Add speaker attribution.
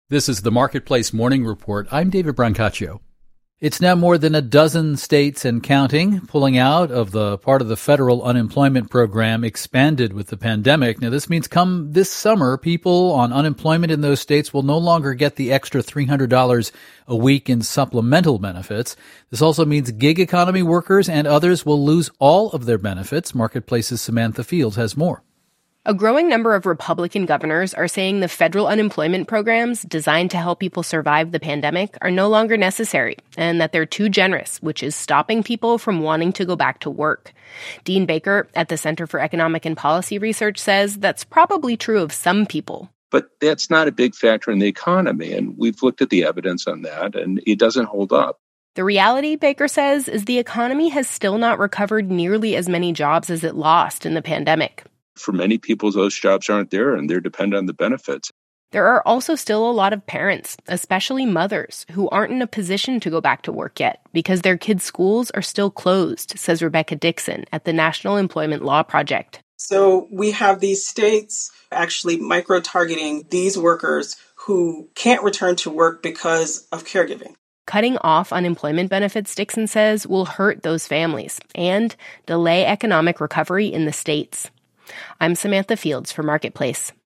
Speaker 1: This is the Marketplace Morning Report. I'm David Brancaccio. It's now more than a dozen states and counting pulling out of the part of the federal unemployment program expanded with the pandemic. Now, this means come this summer, people on unemployment in those states will no longer get the extra $300 a week in supplemental benefits. This also means gig economy workers and others will lose all of their benefits. Marketplace's Samantha Fields has more.
Speaker 2: A growing number of Republican governors are saying the federal unemployment programs designed to help people survive the pandemic are no longer necessary and that they're too generous, which is stopping people from wanting to go back to work. Dean Baker at the Center for Economic and Policy Research says that's probably true of some people.
Speaker 3: But that's not a big factor in the economy, and we've looked at the evidence on that, and it doesn't hold up.
Speaker 2: The reality, Baker says, is the economy has still not recovered nearly as many jobs as it lost in the pandemic.
Speaker 3: For many people, those jobs aren't there and they're dependent on the benefits.
Speaker 2: There are also still a lot of parents, especially mothers, who aren't in a position to go back to work yet because their kids' schools are still closed, says Rebecca Dixon at the National Employment Law Project.
Speaker 4: So we have these states actually micro-targeting these workers who can't return to work because of caregiving.
Speaker 2: Cutting off unemployment benefits, Dixon says, will hurt those families and delay economic recovery in the states. I'm Samantha Fields for Marketplace.